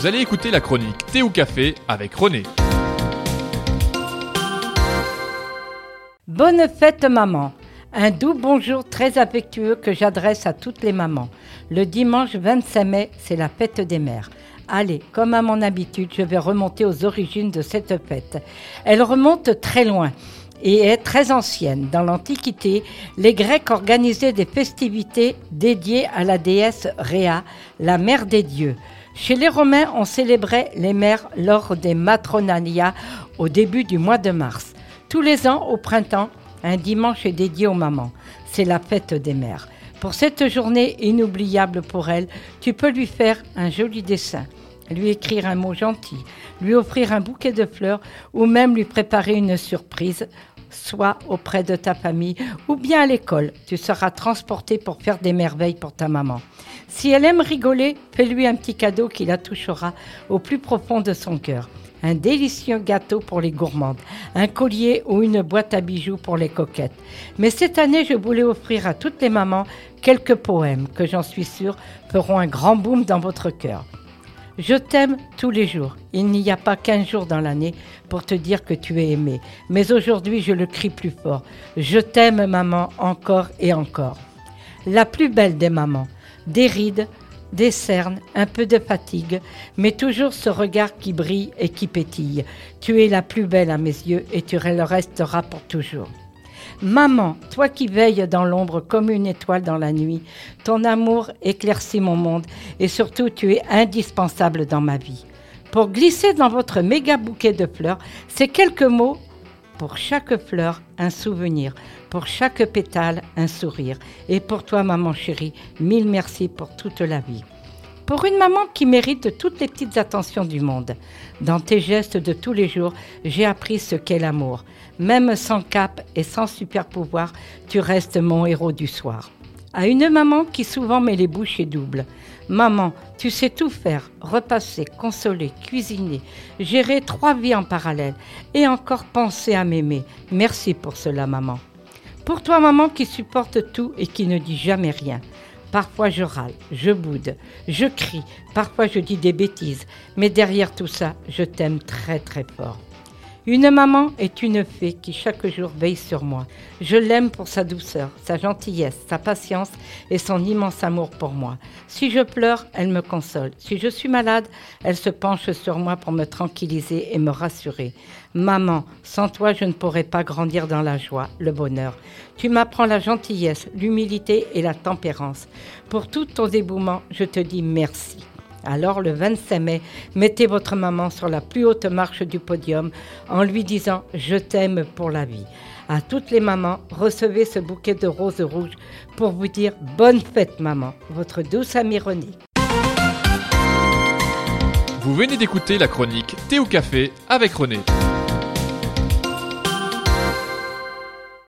Vous allez écouter la chronique Thé ou Café avec René. Bonne fête maman. Un doux bonjour très affectueux que j'adresse à toutes les mamans. Le dimanche 25 mai, c'est la fête des mères. Allez, comme à mon habitude, je vais remonter aux origines de cette fête. Elle remonte très loin et est très ancienne. Dans l'Antiquité, les Grecs organisaient des festivités dédiées à la déesse Rhea, la mère des dieux. Chez les Romains, on célébrait les mères lors des Matronalia au début du mois de mars. Tous les ans, au printemps, un dimanche est dédié aux mamans. C'est la fête des mères. Pour cette journée inoubliable pour elle, tu peux lui faire un joli dessin, lui écrire un mot gentil, lui offrir un bouquet de fleurs ou même lui préparer une surprise, soit auprès de ta famille ou bien à l'école. Tu seras transporté pour faire des merveilles pour ta maman. Si elle aime rigoler, fais-lui un petit cadeau qui la touchera au plus profond de son cœur. Un délicieux gâteau pour les gourmandes, un collier ou une boîte à bijoux pour les coquettes. Mais cette année, je voulais offrir à toutes les mamans quelques poèmes que j'en suis sûre feront un grand boom dans votre cœur. Je t'aime tous les jours. Il n'y a pas qu'un jour dans l'année pour te dire que tu es aimée. Mais aujourd'hui, je le crie plus fort. Je t'aime, maman, encore et encore. La plus belle des mamans. Des rides, des cernes, un peu de fatigue, mais toujours ce regard qui brille et qui pétille. Tu es la plus belle à mes yeux et tu le resteras pour toujours. Maman, toi qui veilles dans l'ombre comme une étoile dans la nuit, ton amour éclaircit mon monde et surtout tu es indispensable dans ma vie. Pour glisser dans votre méga bouquet de fleurs, ces quelques mots: pour chaque fleur, un souvenir. Pour chaque pétale, un sourire. Et pour toi, maman chérie, 1000 merci pour toute la vie. Pour une maman qui mérite toutes les petites attentions du monde. Dans tes gestes de tous les jours, j'ai appris ce qu'est l'amour. Même sans cape et sans super pouvoir, tu restes mon héros du soir. À une maman qui souvent met les bouchées doubles. Maman, tu sais tout faire, repasser, consoler, cuisiner, gérer 3 vies en parallèle et encore penser à m'aimer. Merci pour cela, maman. Pour toi, maman qui supporte tout et qui ne dit jamais rien. Parfois je râle, je boude, je crie, parfois je dis des bêtises, mais derrière tout ça, je t'aime très très fort. Une maman est une fée qui chaque jour veille sur moi. Je l'aime pour sa douceur, sa gentillesse, sa patience et son immense amour pour moi. Si je pleure, elle me console. Si je suis malade, elle se penche sur moi pour me tranquilliser et me rassurer. Maman, sans toi, je ne pourrais pas grandir dans la joie, le bonheur. Tu m'apprends la gentillesse, l'humilité et la tempérance. Pour tout ton dévouement, je te dis merci. Alors le 25 mai, mettez votre maman sur la plus haute marche du podium en lui disant « Je t'aime pour la vie ». À toutes les mamans, recevez ce bouquet de roses rouges pour vous dire « Bonne fête maman », votre douce amie René. Vous venez d'écouter la chronique Thé ou Café avec René.